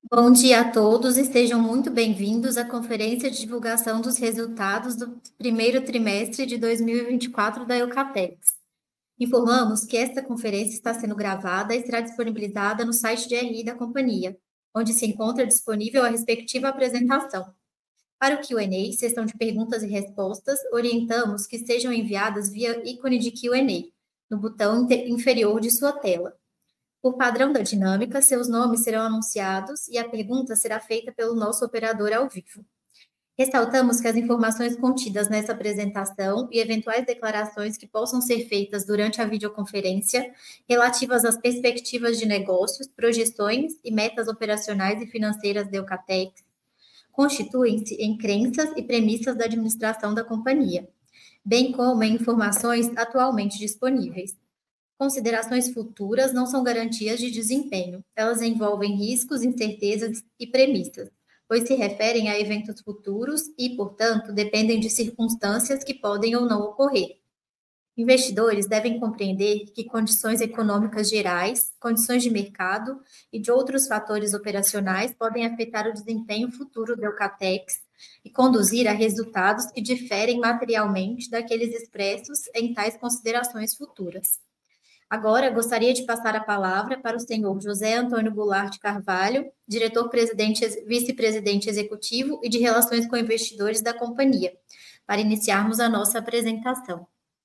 Bom dia a todos e sejam muito bem-vindos à conferência de divulgação dos resultados do primeiro trimestre de 2024 da Eucatex. Informamos que esta conferência está sendo gravada e será disponibilizada no site de RI da companhia, onde se encontra disponível a respectiva apresentação. Para o Q&A, sessão de perguntas e respostas, orientamos que sejam enviadas via ícone de Q&A, no botão inferior de sua tela. Por padrão da dinâmica, seus nomes serão anunciados e a pergunta será feita pelo nosso operador ao vivo. Ressaltamos que as informações contidas nessa apresentação e eventuais declarações que possam ser feitas durante a videoconferência, relativas às perspectivas de negócios, projeções e metas operacionais e financeiras da Eucatex, constituem-se em crenças e premissas da administração da companhia, bem como em informações atualmente disponíveis. Considerações futuras não são garantias de desempenho. Elas envolvem riscos, incertezas e premissas, pois se referem a eventos futuros e, portanto, dependem de circunstâncias que podem ou não ocorrer. Investidores devem compreender que condições econômicas gerais, condições de mercado e de outros fatores operacionais podem afetar o desempenho futuro da Eucatex e conduzir a resultados que diferem materialmente daqueles expressos em tais considerações futuras. Agora, gostaria de passar a palavra para o senhor José Antônio Goulart Carvalho, diretor-presidente, vice-presidente executivo e de Relações com Investidores da companhia, para iniciarmos a nossa apresentação.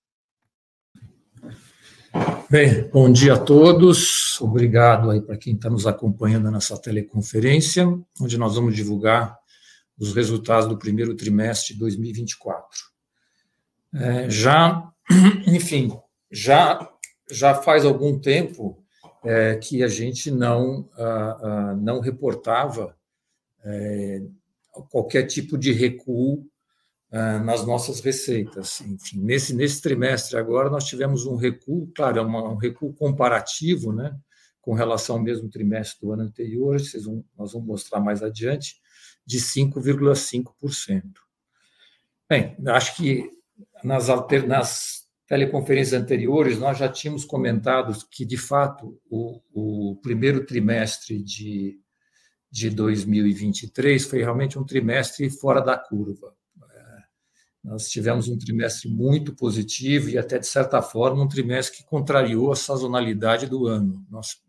Bem, bom dia a todos. Obrigado aí para quem está nos acompanhando nessa teleconferência, onde nós vamos divulgar os resultados do primeiro trimestre de 2024. Já faz algum tempo que a gente não reportava qualquer tipo de recuo nas nossas receitas. Enfim, nesse trimestre agora nós tivemos um recuo, claro, um recuo comparativo, né, com relação ao mesmo trimestre do ano anterior, nós vamos mostrar mais adiante, de 5,5%. Bem, acho que nas teleconferências anteriores, nós já tínhamos comentado que, de fato, o primeiro trimestre de 2023 foi realmente um trimestre fora da curva. Nós tivemos um trimestre muito positivo e, até de certa forma, um trimestre que contrariou a sazonalidade do ano.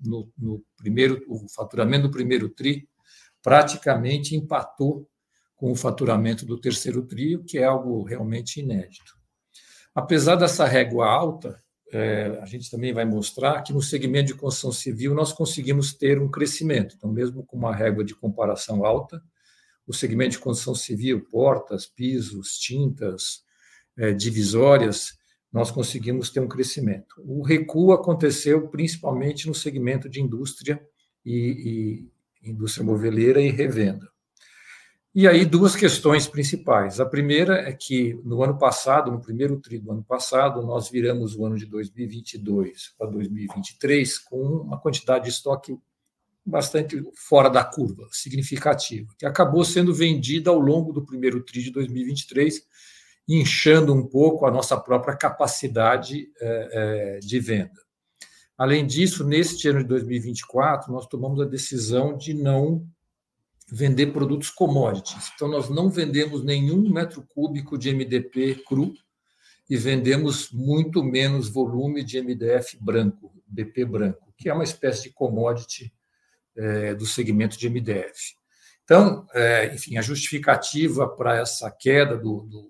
O faturamento do primeiro TRI praticamente empatou com o faturamento do terceiro TRI, que é algo realmente inédito. Apesar dessa régua alta, a gente também vai mostrar que no segmento de construção civil nós conseguimos ter um crescimento. Então, mesmo com uma régua de comparação alta, o segmento de construção civil, portas, pisos, tintas, divisórias, nós conseguimos ter um crescimento. O recuo aconteceu principalmente no segmento de indústria e indústria moveleira e revenda. E aí, duas questões principais. A primeira é que, no ano passado, no primeiro TRI do ano passado, nós viramos o ano de 2022 para 2023 com uma quantidade de estoque bastante fora da curva, significativa, que acabou sendo vendida ao longo do primeiro TRI de 2023, inchando um pouco a nossa própria capacidade de venda. Além disso, neste ano de 2024, nós tomamos a decisão de não vender produtos commodities. Então, nós não vendemos nenhum metro cúbico de MDP cru e vendemos muito menos volume de MDF branco, BP branco, que é uma espécie de commodity do segmento de MDF. Então, enfim, a justificativa para essa queda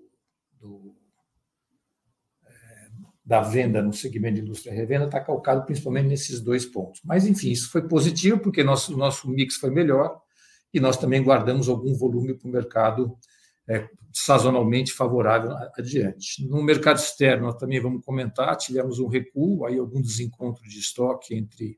da venda no segmento de indústria e revenda está calcado principalmente nesses dois pontos. Mas, enfim, isso foi positivo, porque nosso mix foi melhor, e nós também guardamos algum volume para o mercado sazonalmente favorável adiante. No mercado externo, nós também vamos comentar, tivemos um recuo, aí algum desencontro de estoque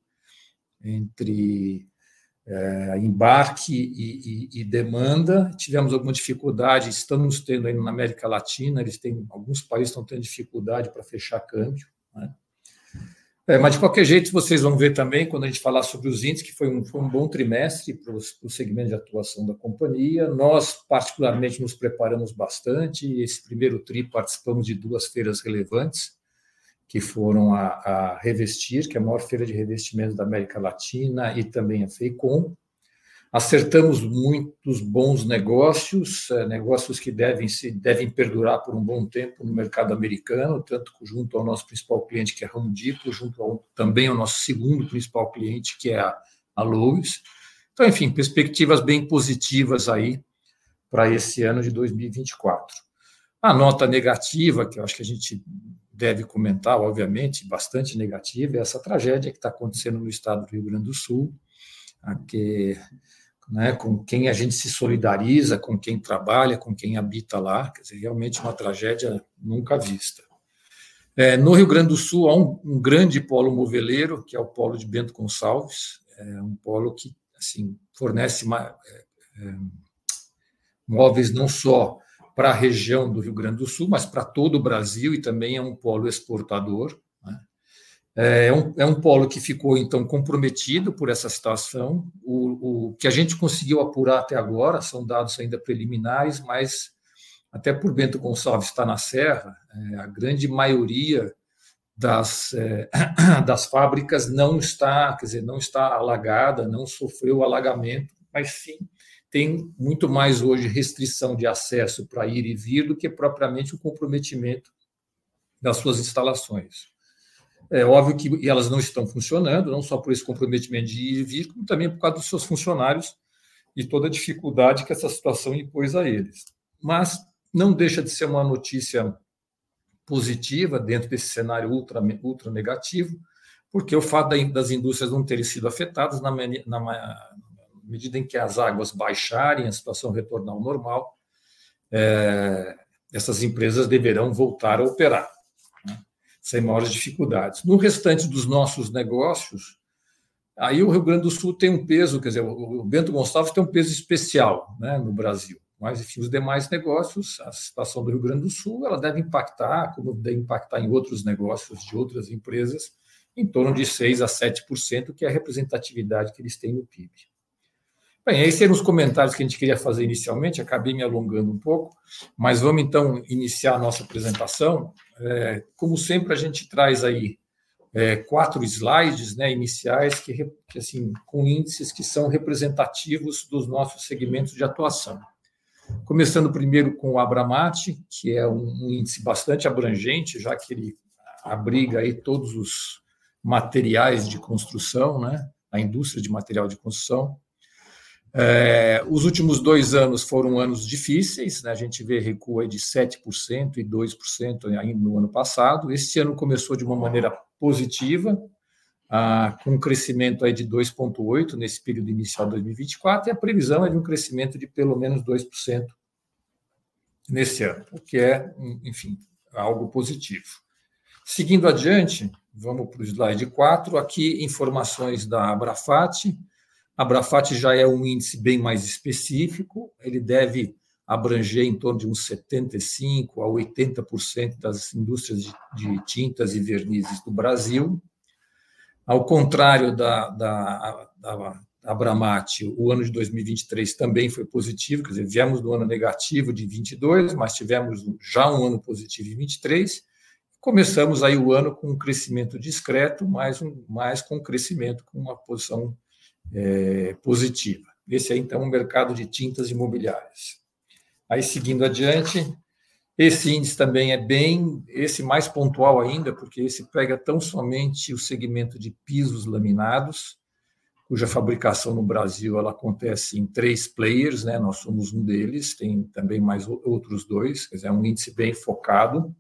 entre embarque e demanda, tivemos alguma dificuldade, estamos tendo aí na América Latina, alguns países estão tendo dificuldade para fechar câmbio, né? Mas, de qualquer jeito, vocês vão ver também, quando a gente falar sobre os índices, que foi um bom trimestre para o segmento de atuação da companhia. Nós, particularmente, nos preparamos bastante. Esse primeiro TRI participamos de duas feiras relevantes, que foram a Revestir, que é a maior feira de revestimentos da América Latina, e também a FEICOM. Acertamos muitos bons negócios, negócios que devem perdurar por um bom tempo no mercado americano, tanto junto ao nosso principal cliente, que é a Home Depot, também ao nosso segundo principal cliente, que é a Lowe's. Então, enfim, perspectivas bem positivas aí para esse ano de 2024. A nota negativa, que eu acho que a gente deve comentar, obviamente, bastante negativa, é essa tragédia que está acontecendo no estado do Rio Grande do Sul, com quem a gente se solidariza, com quem trabalha, com quem habita lá, quer dizer, realmente uma tragédia nunca vista. No Rio Grande do Sul há um grande polo moveleiro, que é o polo de Bento Gonçalves, um polo que assim, fornece móveis não só para a região do Rio Grande do Sul, mas para todo o Brasil, e também é um polo exportador, né? É um polo que ficou, então, comprometido por essa situação. O que a gente conseguiu apurar até agora são dados ainda preliminares, mas até por Bento Gonçalves estar na Serra, a grande maioria das fábricas não está alagada, não sofreu alagamento, mas sim tem muito mais hoje restrição de acesso para ir e vir do que propriamente o comprometimento das suas instalações. É óbvio que elas não estão funcionando, não só por esse comprometimento de ir e vir, como também por causa dos seus funcionários e toda a dificuldade que essa situação impôs a eles. Mas não deixa de ser uma notícia positiva dentro desse cenário ultra negativo, porque o fato das indústrias não terem sido afetadas, na medida em que as águas baixarem, a situação retornar ao normal, essas empresas deverão voltar a operar, né, sem maiores dificuldades. No restante dos nossos negócios, aí o Rio Grande do Sul tem um peso, quer dizer, o Bento Gonçalves tem um peso especial, né, no Brasil. Mas, enfim, os demais negócios, a situação do Rio Grande do Sul, ela deve impactar, como deve impactar em outros negócios de outras empresas, em torno de 6% a 7%, que é a representatividade que eles têm no PIB. Bem, esses eram os comentários que a gente queria fazer inicialmente, acabei me alongando um pouco, mas vamos, então, iniciar a nossa apresentação. Como sempre, a gente traz aí 4 slides, né, iniciais, que assim, com índices que são representativos dos nossos segmentos de atuação. Começando primeiro com o Abramate, que é um índice bastante abrangente, já que ele abriga aí todos os materiais de construção, né? A indústria de material de construção. Os últimos 2 anos foram anos difíceis, né? A gente vê recuo aí de 7% e 2% ainda no ano passado. Este ano começou de uma maneira positiva, com um crescimento aí de 2,8% nesse período inicial de 2024, e a previsão é de um crescimento de pelo menos 2% nesse ano, o que é, enfim, algo positivo. Seguindo adiante, vamos para o slide 4, aqui informações da Abrafat. A Abrafat já é um índice bem mais específico, ele deve abranger em torno de uns 75% a 80% das indústrias de tintas e vernizes do Brasil. Ao contrário da Abramate, o ano de 2023 também foi positivo, quer dizer, viemos do ano negativo de 22, mas tivemos já um ano positivo em 23. Começamos aí o ano com um crescimento discreto, mas com um crescimento com uma posição positiva. Esse é, então, o mercado de tintas imobiliárias. Aí, seguindo adiante, esse índice também esse mais pontual ainda, porque esse pega tão somente o segmento de pisos laminados, cuja fabricação no Brasil ela acontece em 3 players, né? Nós somos um deles, tem também mais outros 2, quer dizer, é um índice bem focado.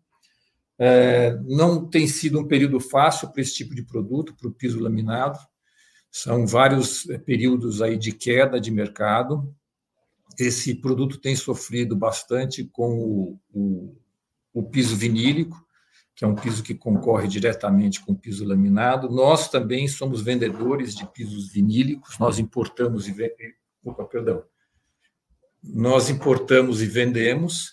Não tem sido um período fácil para esse tipo de produto, para o piso laminado, são vários períodos aí de queda de mercado. Esse produto tem sofrido bastante com o piso vinílico, que é um piso que concorre diretamente com o piso laminado. Nós também somos vendedores de pisos vinílicos, nós importamos e vendemos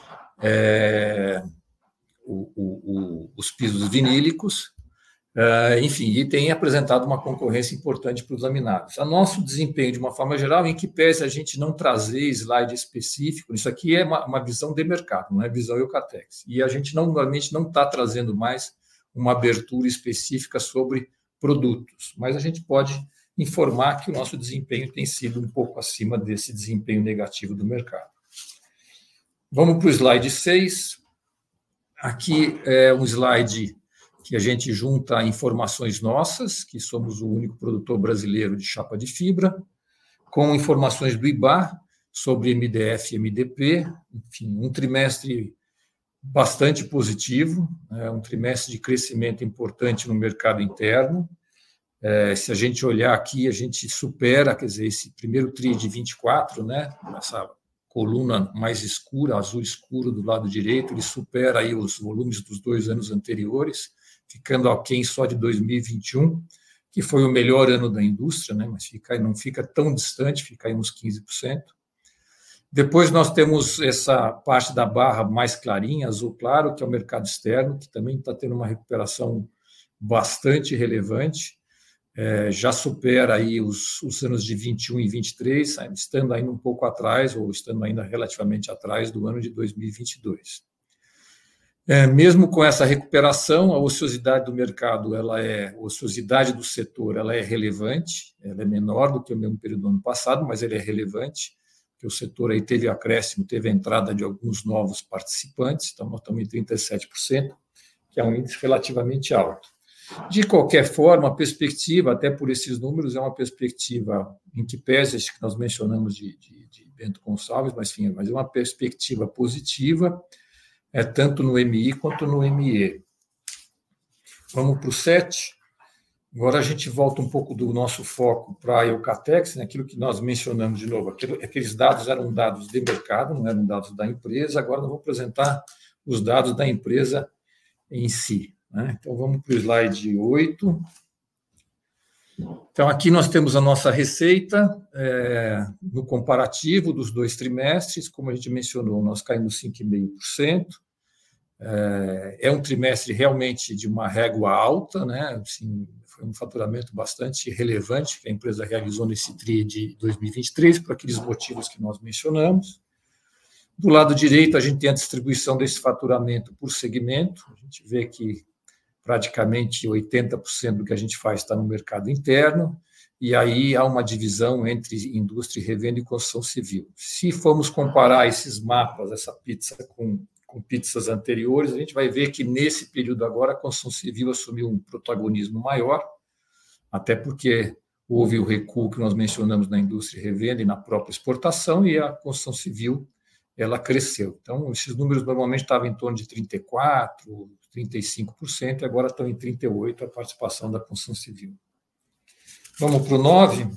os pisos vinílicos, enfim, e tem apresentado uma concorrência importante para os laminados. O nosso desempenho, de uma forma geral, em que pese a gente não trazer slide específico, isso aqui é uma visão de mercado, não é visão Eucatex, e a gente normalmente não está trazendo mais uma abertura específica sobre produtos, mas a gente pode informar que o nosso desempenho tem sido um pouco acima desse desempenho negativo do mercado. Vamos para o slide 6. Aqui é um slide que a gente junta informações nossas, que somos o único produtor brasileiro de chapa de fibra, com informações do IBÁ sobre MDF e MDP, enfim, um trimestre bastante positivo, um trimestre de crescimento importante no mercado interno. Se a gente olhar aqui, a gente supera, quer dizer, esse primeiro TRI de 24, né, essa coluna mais escura, azul escuro do lado direito, ele supera aí os volumes dos 2 anos anteriores, ficando aquém só de 2021, que foi o melhor ano da indústria, né, mas não fica tão distante, fica aí uns 15%. Depois nós temos essa parte da barra mais clarinha, azul claro, que é o mercado externo, que também está tendo uma recuperação bastante relevante, já supera aí os anos de 21 e 23, estando ainda um pouco atrás, ou estando ainda relativamente atrás do ano de 2022. Mesmo com essa recuperação, a ociosidade do mercado, a ociosidade do setor, ela é relevante, ela é menor do que o mesmo período do ano passado, mas ela é relevante, porque o setor aí teve acréscimo, teve a entrada de alguns novos participantes, então nós estamos em 37%, que é um índice relativamente alto. De qualquer forma, a perspectiva, até por esses números, é uma perspectiva em que pese, que nós mencionamos de Bento Gonçalves, mas é uma perspectiva positiva, tanto no MI quanto no ME. Vamos para o 7. Agora a gente volta um pouco do nosso foco para a Eucatex, né, aquilo que nós mencionamos de novo. Aqueles dados eram dados de mercado, não eram dados da empresa. Agora nós vamos apresentar os dados da empresa em si. Então, vamos para o slide 8. Então, aqui nós temos a nossa receita no comparativo dos 2 trimestres. Como a gente mencionou, nós caímos 5,5%. É um trimestre realmente de uma régua alta, né? Assim, foi um faturamento bastante relevante que a empresa realizou nesse TRI de 2023, por aqueles motivos que nós mencionamos. Do lado direito, a gente tem a distribuição desse faturamento por segmento. A gente vê que praticamente 80% do que a gente faz está no mercado interno, e aí há uma divisão entre indústria, revenda e construção civil. Se formos comparar esses mapas, essa pizza com pizzas anteriores, a gente vai ver que nesse período agora a construção civil assumiu um protagonismo maior, até porque houve o recuo que nós mencionamos na indústria e revenda e na própria exportação, e a construção civil ela cresceu. Então, esses números normalmente estavam em torno de 34%, 35%, e agora estão em 38% a participação da construção civil. Vamos para o 9.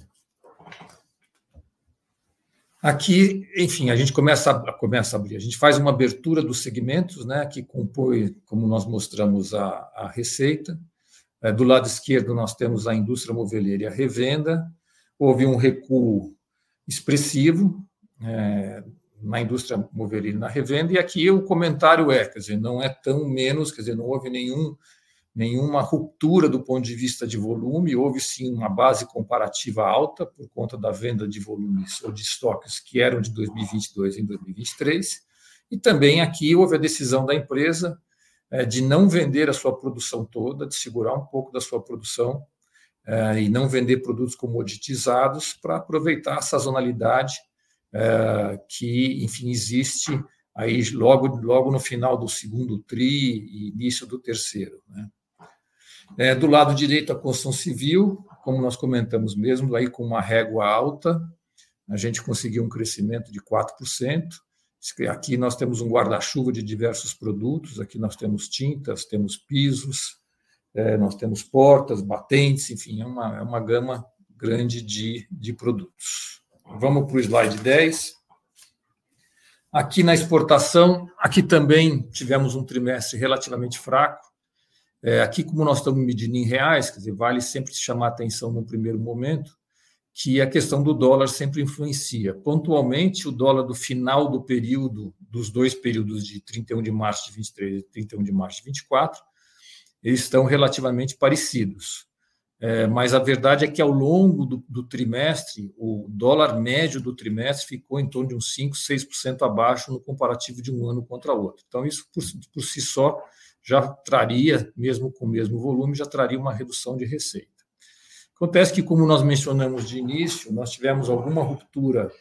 Aqui, enfim, a gente começa a abrir. A gente faz uma abertura dos segmentos, né, que compõe, como nós mostramos, a receita. Do lado esquerdo, nós temos a indústria moveleira e a revenda. Houve um recuo expressivo na indústria moveleira e na revenda, e aqui o comentário quer dizer, não é tão menos, quer dizer, não houve nenhuma ruptura do ponto de vista de volume, houve sim uma base comparativa alta por conta da venda de volumes ou de estoques que eram de 2022 em 2023, e também aqui houve a decisão da empresa de não vender a sua produção toda, de segurar um pouco da sua produção e não vender produtos comoditizados para aproveitar a sazonalidade que, enfim, existe aí logo no final do segundo TRI e início do terceiro, né? Do lado direito, a construção civil, como nós comentamos mesmo, aí com uma régua alta, a gente conseguiu um crescimento de 4%. Aqui nós temos um guarda-chuva de diversos produtos, aqui nós temos tintas, temos pisos, nós temos portas, batentes, enfim, é uma gama grande de produtos. Vamos para o slide 10. Aqui na exportação, aqui também tivemos um trimestre relativamente fraco. Aqui, como nós estamos medindo em reais, quer dizer, vale sempre chamar a atenção no primeiro momento, que a questão do dólar sempre influencia. Pontualmente, o dólar do final do período, dos 2 períodos de 31 de março de 23 e 31 de março de 24, eles estão relativamente parecidos. Mas a verdade é que, ao longo do trimestre, o dólar médio do trimestre ficou em torno de uns 5%, 6% abaixo no comparativo de um ano contra o outro. Então, isso, por si só, já traria, mesmo com o mesmo volume, já traria uma redução de receita. Acontece que, como nós mencionamos de início, nós tivemos alguma ruptura,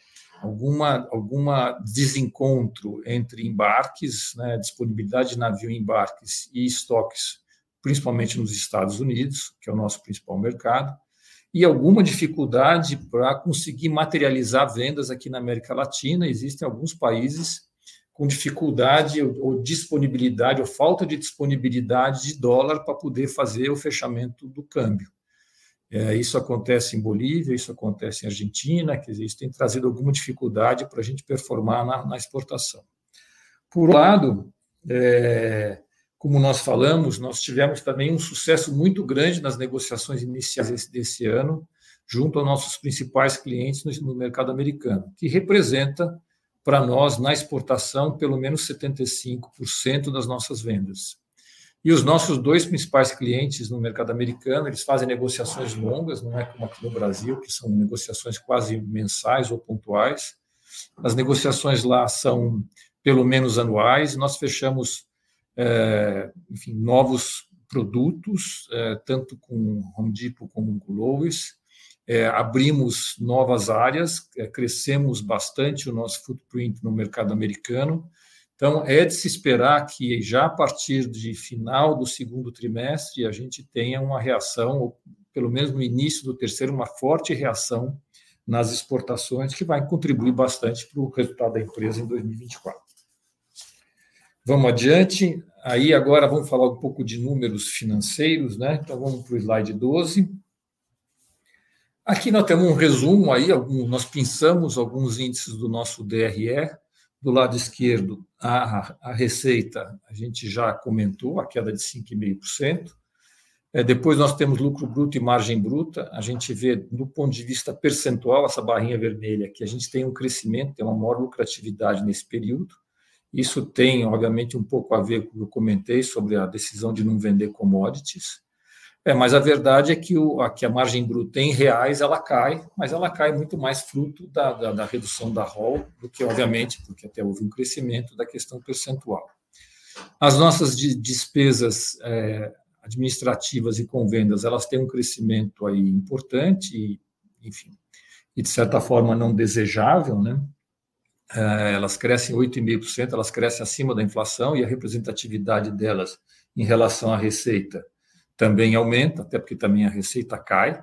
alguma desencontro entre embarques, né, disponibilidade de navio em embarques e estoques, principalmente nos Estados Unidos, que é o nosso principal mercado, e alguma dificuldade para conseguir materializar vendas aqui na América Latina. Existem alguns países com dificuldade ou disponibilidade, ou falta de disponibilidade de dólar para poder fazer o fechamento do câmbio. Isso acontece em Bolívia, isso acontece em Argentina, que isso tem trazido alguma dificuldade para a gente performar na exportação. Por um lado, como nós falamos, nós tivemos também um sucesso muito grande nas negociações iniciais desse ano, junto aos nossos principais clientes no mercado americano, que representa para nós, na exportação, pelo menos 75% das nossas vendas. E os nossos dois principais clientes no mercado americano, eles fazem negociações longas, não é como aqui no Brasil, que são negociações quase mensais ou pontuais. As negociações lá são pelo menos anuais. Nós fechamos, enfim, novos produtos, tanto com Home Depot como com Lowe's. Abrimos novas áreas, crescemos bastante o nosso footprint no mercado americano. Então, é de se esperar que já a partir de final do segundo trimestre a gente tenha uma reação, ou pelo menos no início do terceiro, uma forte reação nas exportações, que vai contribuir bastante para o resultado da empresa em 2024. Vamos adiante. Aí agora vamos falar um pouco de números financeiros, né? Então, vamos para o slide 12. Aqui nós temos um resumo, aí, nós pinçamos alguns índices do nosso DRE. Do lado esquerdo, a receita, a gente já comentou, a queda de 5,5%. Depois nós temos lucro bruto e margem bruta. A gente vê, do ponto de vista percentual, essa barrinha vermelha, que a gente tem um crescimento, tem uma maior lucratividade nesse período. Isso tem, obviamente, um pouco a ver com o que eu comentei sobre a decisão de não vender commodities. Mas a verdade é que a margem bruta em reais ela cai, mas ela cai muito mais fruto da redução da ROL do que, obviamente, porque até houve um crescimento da questão percentual. As nossas despesas administrativas e com vendas, elas têm um crescimento aí importante e, enfim, e de certa forma não desejável, né? Elas crescem 8,5%, elas crescem acima da inflação e a representatividade delas em relação à receita também aumenta, até porque também a receita cai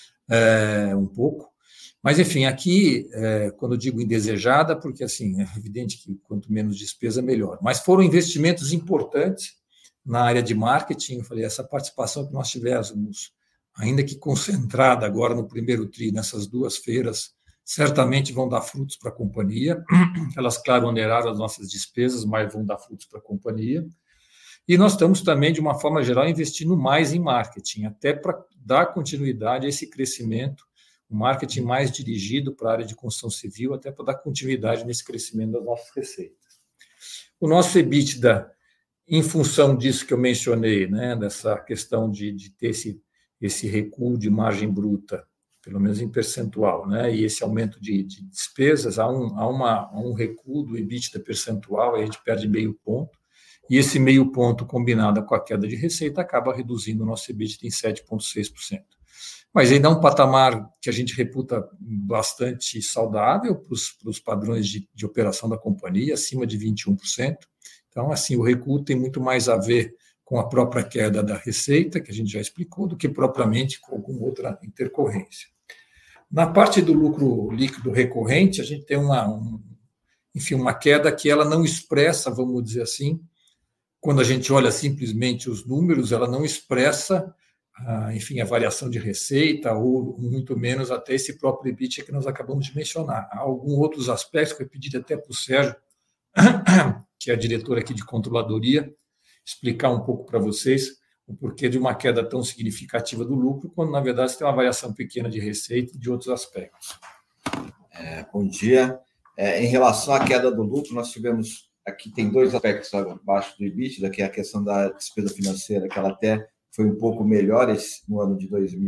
um pouco. Mas, enfim, aqui, quando eu digo indesejada, porque, assim, é evidente que quanto menos despesa, melhor. Mas foram investimentos importantes na área de marketing. Eu falei, essa participação que nós tivemos, ainda que concentrada agora no primeiro tri, nessas duas feiras, certamente vão dar frutos para a companhia. Elas, claro, oneraram as nossas despesas, mas vão dar frutos para a companhia. E nós estamos também, de uma forma geral, investindo mais em marketing, até para dar continuidade a esse crescimento, um marketing mais dirigido para a área de construção civil, até para dar continuidade nesse crescimento das nossas receitas. O nosso EBITDA, em função disso que eu mencionei, né, dessa questão de ter esse recuo de margem bruta, pelo menos em percentual, né, e esse aumento de despesas, há um recuo do EBITDA percentual, aí a gente perde meio ponto. E esse meio ponto, combinado com a queda de receita, acaba reduzindo o nosso EBITDA em 7,6%. Mas ainda é um patamar que a gente reputa bastante saudável para os padrões de operação da companhia, acima de 21%. Então, assim, o recuo tem muito mais a ver com a própria queda da receita, que a gente já explicou, do que propriamente com alguma outra intercorrência. Na parte do lucro líquido recorrente, a gente tem uma queda que ela não expressa, vamos dizer assim, quando a gente olha simplesmente os números, ela não expressa, enfim, a variação de receita ou, muito menos, até esse próprio EBITDA que nós acabamos de mencionar. Há alguns outros aspectos que eu pedi até para o Sérgio, que é a diretora aqui de controladoria, explicar um pouco para vocês o porquê de uma queda tão significativa do lucro, quando, na verdade, você tem uma variação pequena de receita e de outros aspectos. Bom dia. Em relação à queda do lucro, nós tivemos... Aqui tem dois aspectos abaixo do EBITDA, que é a questão da despesa financeira, que ela até foi um pouco melhor no ano de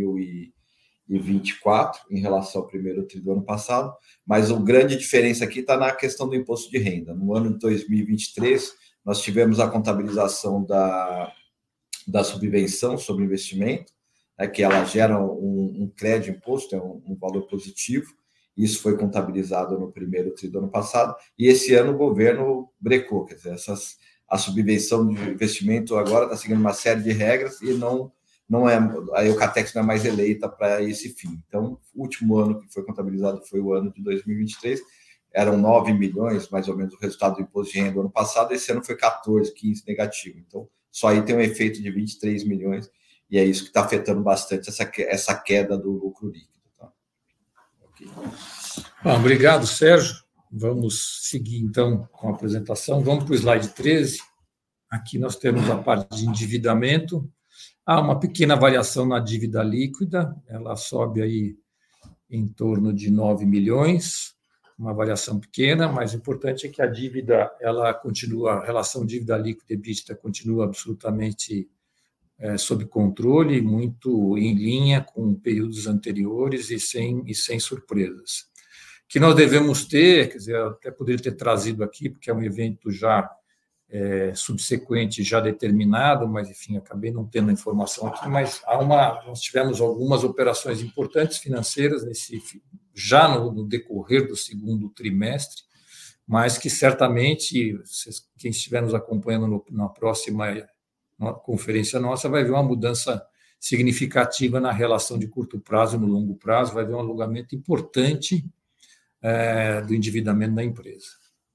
2024, em relação ao primeiro tri do ano passado, mas a grande diferença aqui está na questão do imposto de renda. No ano de 2023, nós tivemos a contabilização da subvenção sobre investimento, que ela gera um crédito imposto, é um valor positivo. Isso foi contabilizado no primeiro tri do ano passado, e esse ano o governo brecou, quer dizer, a subvenção de investimento agora está seguindo uma série de regras e a Eucatex não é mais eleita para esse fim. Então, o último ano que foi contabilizado foi o ano de 2023, eram 9 milhões, mais ou menos, o resultado do imposto de renda do ano passado, esse ano foi 14, 15 negativo. Então, só aí tem um efeito de 23 milhões, e é isso que está afetando bastante essa queda do lucro líquido. Tá? Okay. Bom, obrigado, Sérgio. Vamos seguir, então, com a apresentação. Vamos para o slide 13. Aqui nós temos a parte de endividamento. Há uma pequena variação na dívida líquida, ela sobe aí em torno de 9 milhões, uma variação pequena, mas o importante é que a dívida, ela continua, a relação dívida líquida e EBITDA continua absolutamente sob controle, muito em linha com períodos anteriores e sem surpresas. O que nós devemos ter, quer dizer, eu até poderia ter trazido aqui, porque é um evento já subsequente, já determinado, mas, enfim, acabei não tendo a informação aqui, mas nós tivemos algumas operações importantes financeiras já no decorrer do segundo trimestre, mas que certamente, quem estiver nos acompanhando na próxima conferência nossa, vai ver uma mudança significativa na relação de curto prazo e no longo prazo, vai ver um alongamento importante do endividamento da empresa.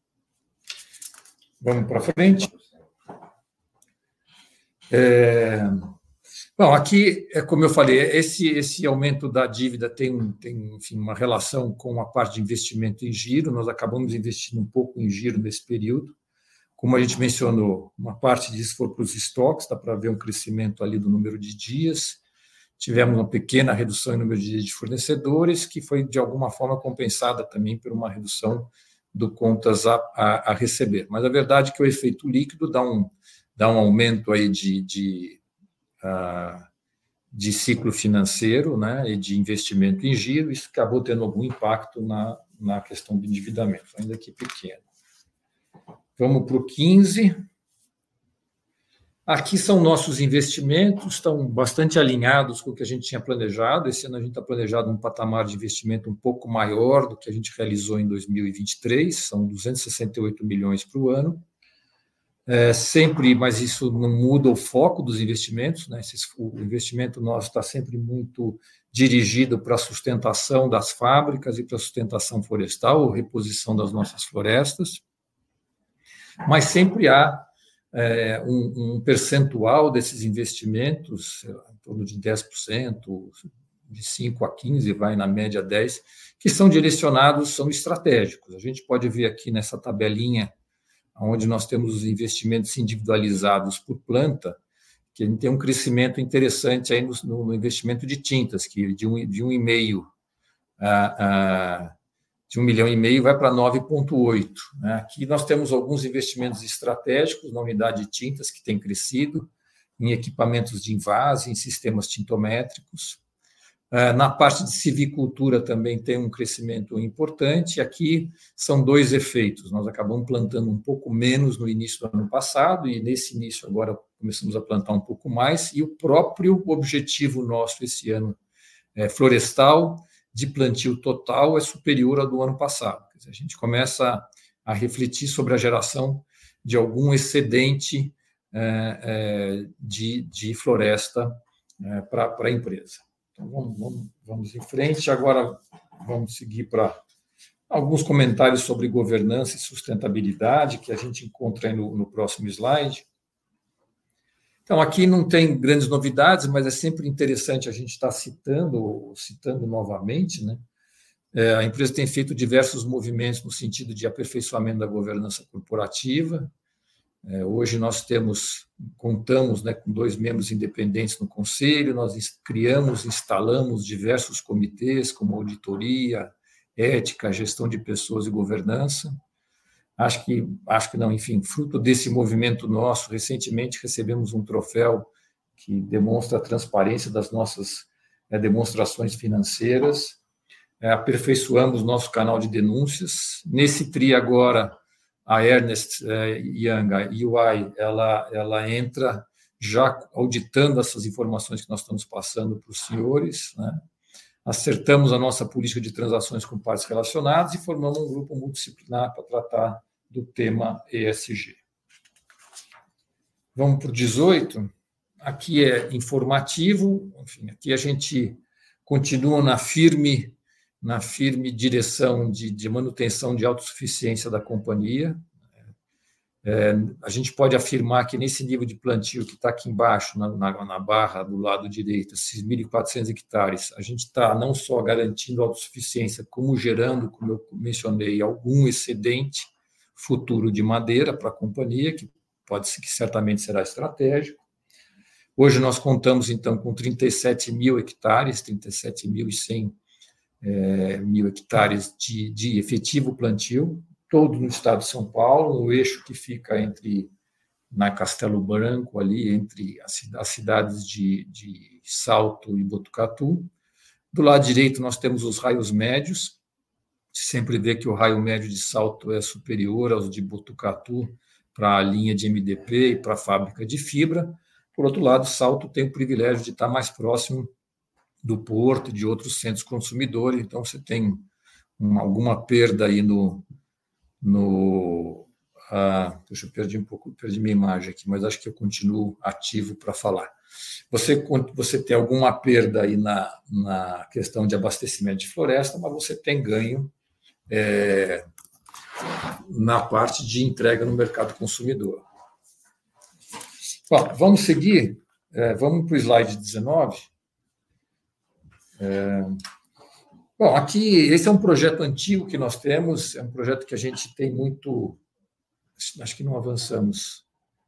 Vamos para frente. Bom, aqui, como eu falei, esse aumento da dívida tem enfim, uma relação com a parte de investimento em giro. Nós acabamos investindo um pouco em giro nesse período. Como a gente mencionou, uma parte disso foi para os estoques, dá para ver um crescimento ali do número de dias. Tivemos uma pequena redução em número de dias de fornecedores, que foi, de alguma forma, compensada também por uma redução do contas a receber. Mas a verdade é que o efeito líquido dá um aumento aí de ciclo financeiro, né, e de investimento em giro. Isso acabou tendo algum impacto na questão do endividamento, ainda que pequeno. Vamos para o 15. Aqui são nossos investimentos, estão bastante alinhados com o que a gente tinha planejado. Esse ano a gente está planejado um patamar de investimento um pouco maior do que a gente realizou em 2023, são 268 milhões para o ano. Sempre, mas isso não muda o foco dos investimentos, né? O investimento nosso está sempre muito dirigido para a sustentação das fábricas e para a sustentação florestal, ou reposição das nossas florestas, mas sempre há um percentual desses investimentos, em torno de 10%, de 5% a 15%, vai na média 10%, que são direcionados, são estratégicos. A gente pode ver aqui nessa tabelinha, onde nós temos os investimentos individualizados por planta, que a gente tem um crescimento interessante aí no investimento de tintas, que de 1,5 milhão vai para 9,8. Né? Aqui nós temos alguns investimentos estratégicos na unidade de tintas, que tem crescido, em equipamentos de invase, em sistemas tintométricos. Na parte de civicultura também tem um crescimento importante. Aqui são dois efeitos. Nós acabamos plantando um pouco menos no início do ano passado, e nesse início agora começamos a plantar um pouco mais, e o próprio objetivo nosso esse ano florestal, de plantio total, é superior ao do ano passado. Quer dizer, a gente começa a refletir sobre a geração de algum excedente de floresta para a empresa. Então, vamos em frente. Agora, vamos seguir para alguns comentários sobre governança e sustentabilidade, que a gente encontra aí no próximo slide. Então, aqui não tem grandes novidades, mas é sempre interessante a gente estar citando novamente, né? A empresa tem feito diversos movimentos no sentido de aperfeiçoamento da governança corporativa. Hoje nós contamos, né, com 2 membros independentes no conselho, nós instalamos diversos comitês, como auditoria, ética, gestão de pessoas e governança. Acho que não, enfim, fruto desse movimento nosso, recentemente recebemos um troféu que demonstra a transparência das nossas demonstrações financeiras, aperfeiçoamos nosso canal de denúncias. Nesse TRI agora, a Ernst Young, a EY, ela entra já auditando essas informações que nós estamos passando para os senhores, né? Acertamos a nossa política de transações com partes relacionadas e formamos um grupo multidisciplinar para tratar do tema ESG. Vamos para o 18. Aqui é informativo, enfim, aqui a gente continua na firme direção de manutenção de autossuficiência da companhia. A gente pode afirmar que nesse nível de plantio que está aqui embaixo, na barra do lado direito, esses 1.400 hectares, a gente está não só garantindo autossuficiência, como gerando, como eu mencionei, algum excedente futuro de madeira para a companhia, que certamente será estratégico. Hoje nós contamos, então, com 37 mil hectares, 37.100 mil hectares de efetivo plantio, todo no estado de São Paulo, no eixo que fica na Castelo Branco, ali, entre as cidades de Salto e Botucatu. Do lado direito, nós temos os raios médios. Sempre vê que o raio médio de Salto é superior aos de Botucatu para a linha de MDP e para a fábrica de fibra. Por outro lado, Salto tem o privilégio de estar mais próximo do porto e de outros centros consumidores, então você tem alguma perda aí puxa, perdi minha imagem aqui, mas acho que eu continuo ativo para falar. Você tem alguma perda aí na questão de abastecimento de floresta, mas você tem ganho na parte de entrega no mercado consumidor. Bom, vamos seguir, vamos para o slide 19. Bom, aqui, esse é um projeto antigo que nós temos, é um projeto que a gente tem muito... Acho que não avançamos.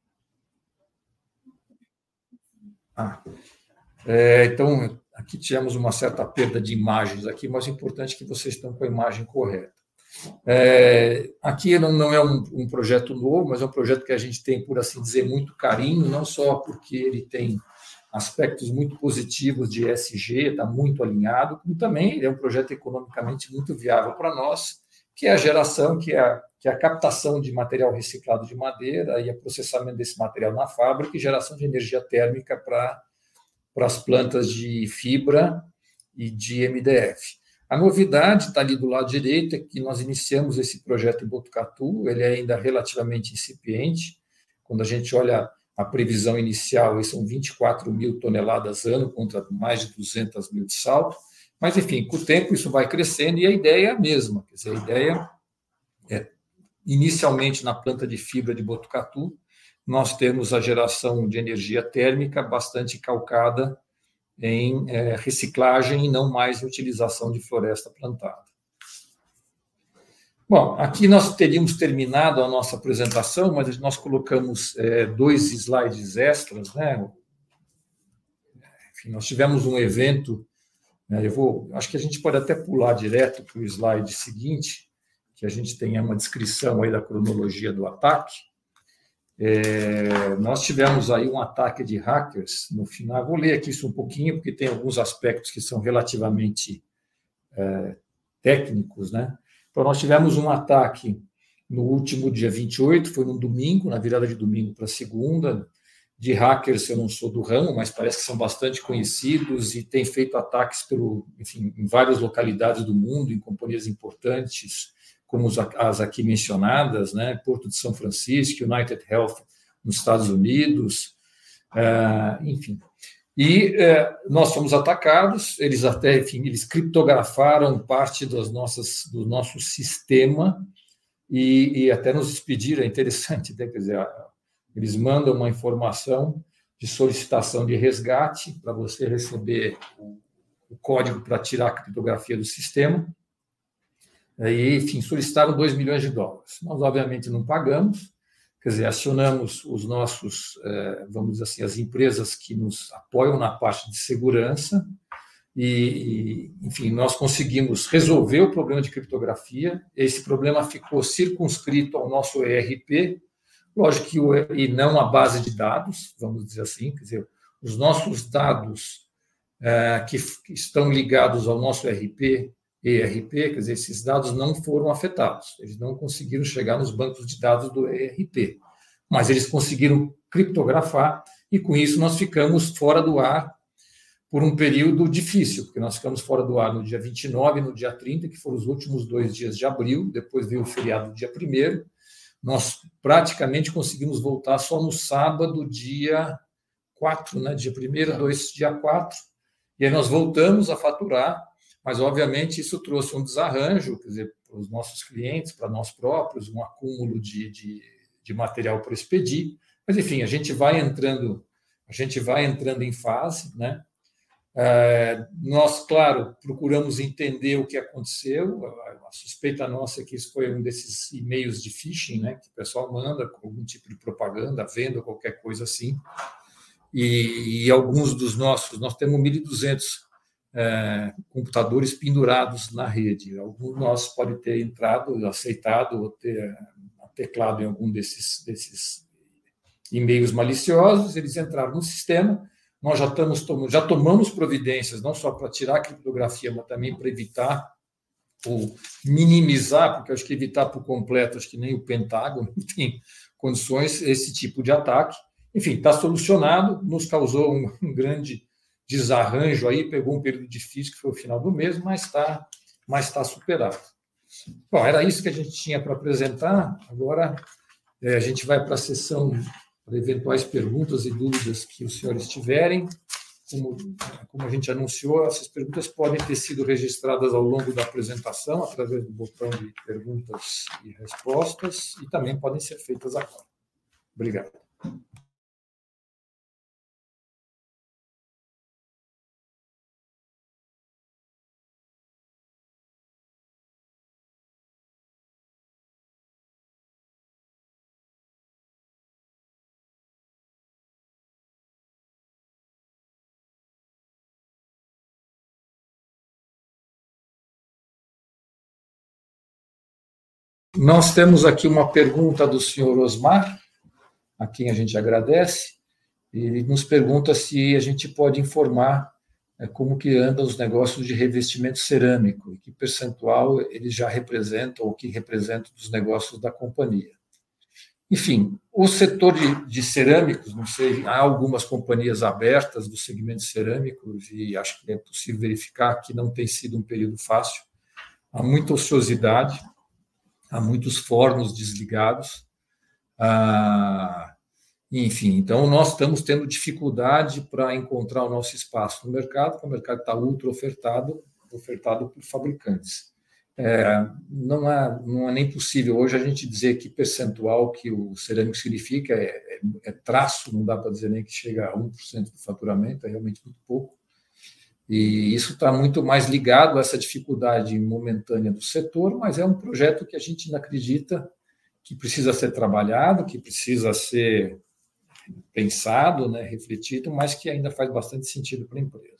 Então, aqui tivemos uma certa perda de imagens aqui, mas é importante que vocês estão com a imagem correta. Aqui não é um projeto novo, mas é um projeto que a gente tem, por assim dizer, muito carinho, não só porque ele tem aspectos muito positivos de ESG, está muito alinhado, como também ele é um projeto economicamente muito viável para nós, que é a geração, que é a captação de material reciclado de madeira e o processamento desse material na fábrica e geração de energia térmica para as plantas de fibra e de MDF. A novidade está ali do lado direito, é que nós iniciamos esse projeto em Botucatu, ele é ainda relativamente incipiente. Quando a gente olha a previsão inicial, são 24 mil toneladas ano contra mais de 200 mil de Salto. Mas, enfim, com o tempo isso vai crescendo e a ideia é a mesma. Quer dizer, a ideia é, inicialmente, na planta de fibra de Botucatu, nós temos a geração de energia térmica bastante calcada em reciclagem e não mais em utilização de floresta plantada. Bom, aqui nós teríamos terminado a nossa apresentação, mas nós colocamos 2 slides extras, né? Enfim, nós tivemos um evento, né? Acho que a gente pode até pular direto para o slide seguinte, que a gente tenha uma descrição aí da cronologia do ataque. Nós tivemos aí um ataque de hackers no final. Vou ler aqui isso um pouquinho, porque tem alguns aspectos que são relativamente técnicos, né? Então, nós tivemos um ataque no último dia 28, foi no domingo, na virada de domingo para segunda, de hackers, eu não sou do ramo, mas parece que são bastante conhecidos e têm feito ataques em várias localidades do mundo, em companhias importantes, como as aqui mencionadas, né? Porto de São Francisco, United Health nos Estados Unidos, enfim. E nós fomos atacados, eles criptografaram parte do nosso sistema e até nos despediram, é interessante, né? Quer dizer, eles mandam uma informação de solicitação de resgate para você receber o código para tirar a criptografia do sistema. E, enfim, solicitaram $2 milhões. Nós, obviamente, não pagamos, quer dizer, acionamos os nossos, vamos dizer assim, as empresas que nos apoiam na parte de segurança e, enfim, nós conseguimos resolver o problema de criptografia. Esse problema ficou circunscrito ao nosso ERP, lógico que e não a base de dados, vamos dizer assim, quer dizer, os nossos dados que estão ligados ao nosso ERP, quer dizer, esses dados não foram afetados, eles não conseguiram chegar nos bancos de dados do ERP, mas eles conseguiram criptografar e com isso nós ficamos fora do ar por um período difícil, porque nós ficamos fora do ar no dia 29 e no dia 30, que foram os últimos 2 dias de abril, depois veio o feriado dia 1º, nós praticamente conseguimos voltar só no sábado, dia 4, né? Dia 1º, 2, dia 4, e aí nós voltamos a faturar, mas, obviamente, isso trouxe um desarranjo, quer dizer, para os nossos clientes, para nós próprios, um acúmulo de material para expedir, mas, enfim, a gente vai entrando em fase, né? Nós, claro, procuramos entender o que aconteceu. A suspeita nossa é que isso foi um desses e-mails de phishing, né, que o pessoal manda com algum tipo de propaganda, venda, qualquer coisa assim. E alguns dos nossos, nós temos 1.200 computadores pendurados na rede. Alguns nossos podem ter entrado, aceitado ou ter teclado em algum desses e-mails maliciosos, eles entraram no sistema. Nós já tomamos providências, não só para tirar a criptografia, mas também para evitar ou minimizar, porque eu acho que evitar por completo, acho que nem o Pentágono tem condições, esse tipo de ataque. Enfim, está solucionado, nos causou um grande desarranjo aí, pegou um período difícil, que foi o final do mês, mas está superado. Bom, era isso que a gente tinha para apresentar. Agora a gente vai para a sessão para eventuais perguntas e dúvidas que os senhores tiverem. Como a gente anunciou, essas perguntas podem ter sido registradas ao longo da apresentação, através do botão de perguntas e respostas, e também podem ser feitas agora. Obrigado. Nós temos aqui uma pergunta do senhor Osmar, a quem a gente agradece. Ele nos pergunta se a gente pode informar como que andam os negócios de revestimento cerâmico e que percentual eles já representam ou que representam dos negócios da companhia. Enfim, o setor de cerâmicos, não sei, há algumas companhias abertas do segmento cerâmicos e acho que é possível verificar que não tem sido um período fácil. Há muita ociosidade, há muitos fornos desligados, enfim, então nós estamos tendo dificuldade para encontrar o nosso espaço no mercado, porque o mercado está ultra ofertado por fabricantes. Não é nem possível hoje a gente dizer que percentual que o cerâmico significa, é traço, não dá para dizer nem que chega a 1% do faturamento, é realmente muito pouco. E isso está muito mais ligado a essa dificuldade momentânea do setor, mas é um projeto que a gente ainda acredita que precisa ser trabalhado, que precisa ser pensado, né, refletido, mas que ainda faz bastante sentido para a empresa.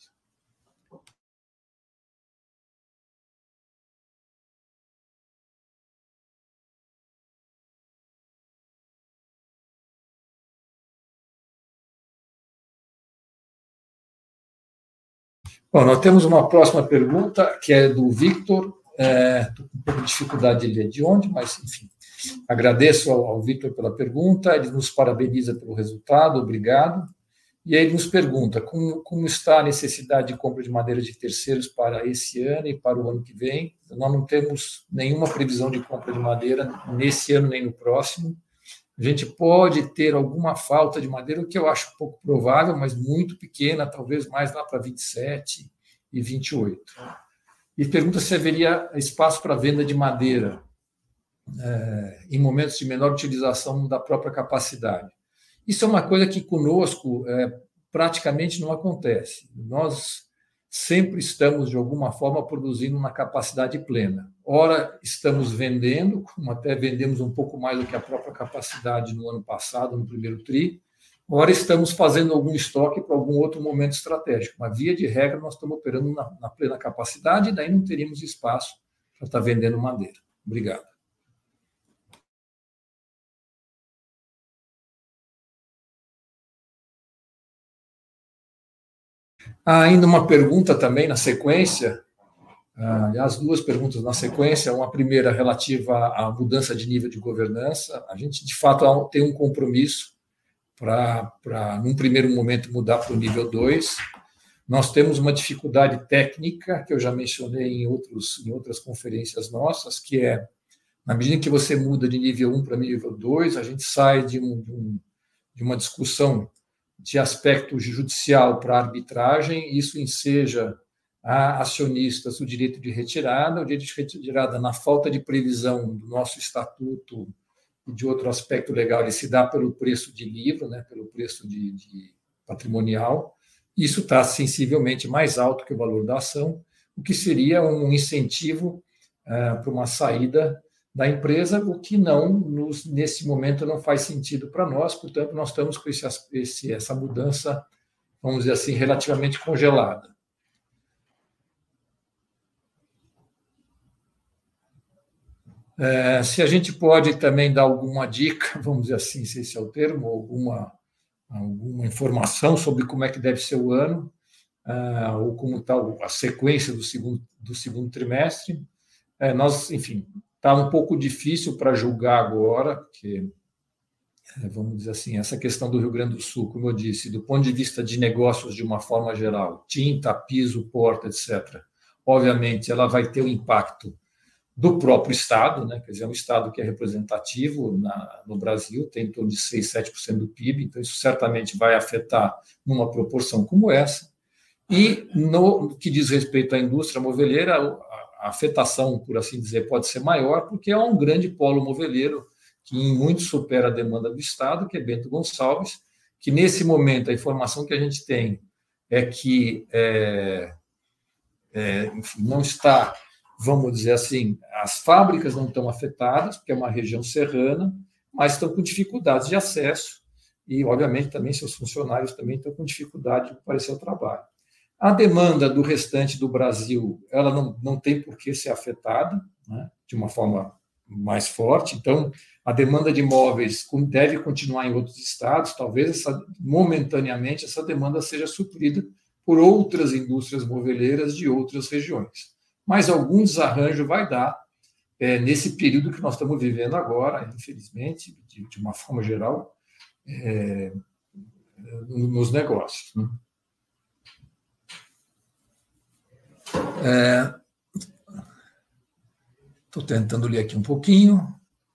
Bom, nós temos uma próxima pergunta, que é do Victor. Estou com um pouco de dificuldade de ler de onde, mas, enfim, agradeço ao Victor pela pergunta, ele nos parabeniza pelo resultado, obrigado. E aí ele nos pergunta como está a necessidade de compra de madeira de terceiros para esse ano e para o ano que vem. Nós não temos nenhuma previsão de compra de madeira nesse ano nem no próximo. A gente pode ter alguma falta de madeira, o que eu acho pouco provável, mas muito pequena, talvez mais lá para 27 e 28. E pergunta se haveria espaço para venda de madeira em momentos de menor utilização da própria capacidade. Isso é uma coisa que conosco praticamente não acontece. Nós sempre estamos, de alguma forma, produzindo na capacidade plena. Ora, estamos vendendo, como até vendemos um pouco mais do que a própria capacidade no ano passado, no primeiro TRI. Ora, estamos fazendo algum estoque para algum outro momento estratégico. Mas, via de regra, nós estamos operando na plena capacidade e daí não teríamos espaço para estar vendendo madeira. Obrigado. Há ainda uma pergunta também na sequência, aliás, 2 perguntas na sequência. Uma primeira relativa à mudança de nível de governança. A gente, de fato, tem um compromisso num primeiro momento, mudar para o nível 2. Nós temos uma dificuldade técnica, que eu já mencionei em outras conferências nossas, que é, na medida que você muda de nível 1 para nível 2, a gente sai de uma discussão de aspecto judicial para arbitragem, isso enseja a acionistas o direito de retirada, o direito de retirada, na falta de previsão do nosso estatuto e de outro aspecto legal, ele se dá pelo preço de livro, né, pelo preço de patrimonial. Isso está sensivelmente mais alto que o valor da ação, o que seria um incentivo para uma saída da empresa, o que nesse momento não faz sentido para nós, portanto, nós estamos com essa mudança, vamos dizer assim, relativamente congelada. Se a gente pode também dar alguma dica, vamos dizer assim, se esse é o termo, alguma informação sobre como é que deve ser o ano, ou como está a sequência do segundo trimestre. Nós, enfim, está um pouco difícil para julgar agora, porque, vamos dizer assim, essa questão do Rio Grande do Sul, como eu disse, do ponto de vista de negócios de uma forma geral, tinta, piso, porta, etc., obviamente ela vai ter um impacto do próprio Estado, né? Quer dizer, é um Estado que é representativo no Brasil, tem em torno de 6, 7% do PIB, então isso certamente vai afetar numa proporção como essa. E no que diz respeito à indústria moveleira, a afetação, por assim dizer, pode ser maior, porque é um grande polo moveleiro que em muito supera a demanda do Estado, que é Bento Gonçalves, que nesse momento a informação que a gente tem é que enfim, não está, vamos dizer assim, as fábricas não estão afetadas, porque é uma região serrana, mas estão com dificuldades de acesso e, obviamente, também seus funcionários também estão com dificuldade de comparecer ao trabalho. A demanda do restante do Brasil, ela não tem por que ser afetada, né, de uma forma mais forte, então a demanda de imóveis deve continuar em outros estados, talvez momentaneamente essa demanda seja suprida por outras indústrias moveleiras de outras regiões. Mas algum desarranjo vai dar nesse período que nós estamos vivendo agora, infelizmente, de uma forma geral, nos negócios. Né? Estou tentando ler aqui um pouquinho.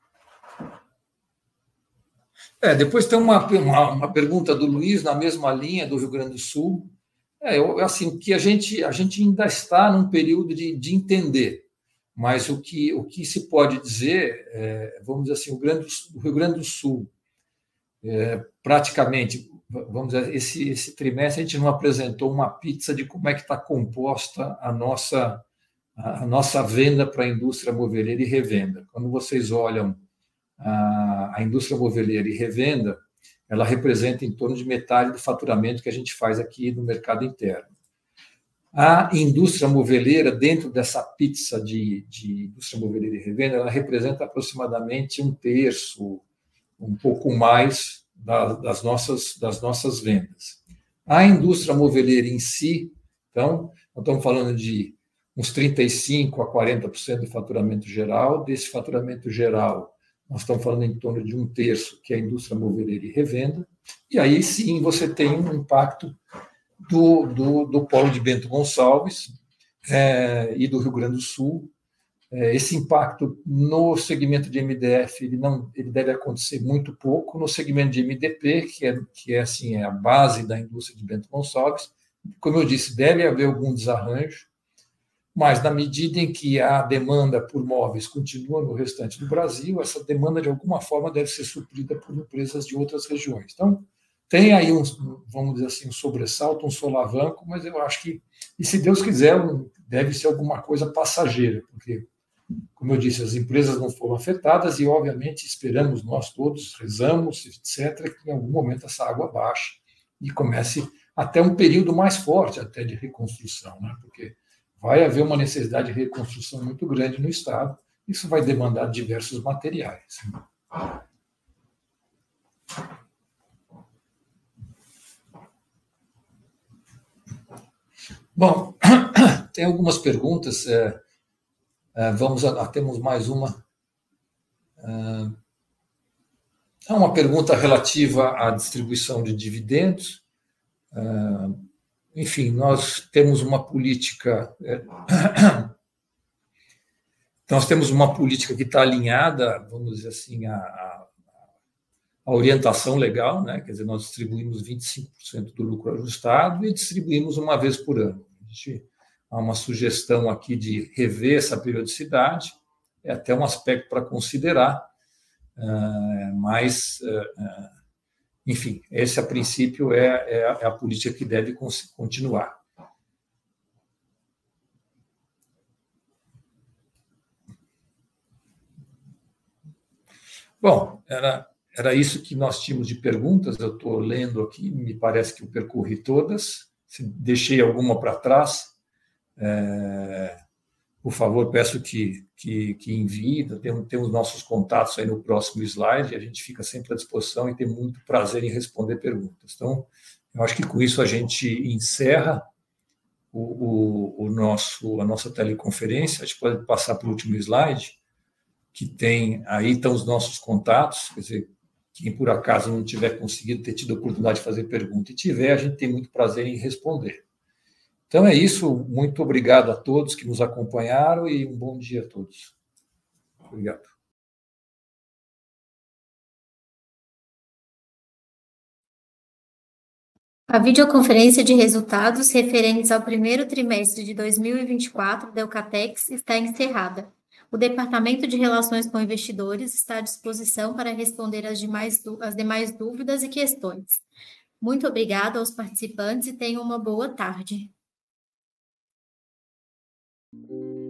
Depois tem uma pergunta do Luiz, na mesma linha do Rio Grande do Sul. Assim, que a gente ainda está num período de entender, mas o que se pode dizer, vamos dizer assim, o Rio Grande do Sul, praticamente, vamos dizer, esse trimestre a gente não apresentou uma pizza de como é que está composta a nossa venda para a indústria moveleira e revenda. Quando vocês olham a indústria moveleira e revenda, ela representa em torno de metade do faturamento que a gente faz aqui no mercado interno. A indústria moveleira, dentro dessa pizza de indústria moveleira e revenda, ela representa aproximadamente 1/3, um pouco mais das nossas vendas. A indústria moveleira em si, então, nós estamos falando de uns 35% a 40% do faturamento geral. Desse faturamento geral, nós estamos falando em torno de 1/3, que é a indústria moveleira e revenda, e aí sim você tem um impacto do polo de Bento Gonçalves e do Rio Grande do Sul. Esse impacto no segmento de MDF ele deve acontecer muito pouco. No segmento de MDP, que é a base da indústria de Bento Gonçalves, como eu disse, deve haver algum desarranjo, mas na medida em que a demanda por móveis continua no restante do Brasil, essa demanda, de alguma forma, deve ser suprida por empresas de outras regiões. Então, tem aí vamos dizer assim, um sobressalto, um solavanco, mas eu acho que, e se Deus quiser, deve ser alguma coisa passageira, porque, como eu disse, as empresas não foram afetadas e, obviamente, esperamos nós todos, rezamos, etc., que em algum momento essa água baixe e comece até um período mais forte até de reconstrução, né? Porque vai haver uma necessidade de reconstrução muito grande no Estado. Isso vai demandar diversos materiais. Bom, tem algumas perguntas. Temos mais uma. Há uma pergunta relativa à distribuição de dividendos. Enfim, nós temos uma política... Nós temos uma política que está alinhada, vamos dizer assim, à orientação legal, né? Quer dizer, nós distribuímos 25% do lucro ajustado e distribuímos uma vez por ano. Há uma sugestão aqui de rever essa periodicidade, é até um aspecto para considerar, mas, enfim, esse, a princípio, é a política que deve continuar. Bom, era isso que nós tínhamos de perguntas. Eu estou lendo aqui, me parece que eu percorri todas. Se deixei alguma para trás, por favor, peço que envie. Temos nossos contatos aí no próximo slide, a gente fica sempre à disposição e tem muito prazer em responder perguntas. Então, eu acho que com isso a gente encerra a nossa teleconferência. A gente pode passar para o último slide, que tem, aí estão os nossos contatos, quer dizer, quem por acaso não tiver conseguido ter tido a oportunidade de fazer pergunta e tiver, a gente tem muito prazer em responder. Então é isso, muito obrigado a todos que nos acompanharam e um bom dia a todos. Obrigado. A videoconferência de resultados referentes ao primeiro trimestre de 2024 da Eucatex está encerrada. O Departamento de Relações com Investidores está à disposição para responder as demais dúvidas e questões. Muito obrigada aos participantes e tenham uma boa tarde.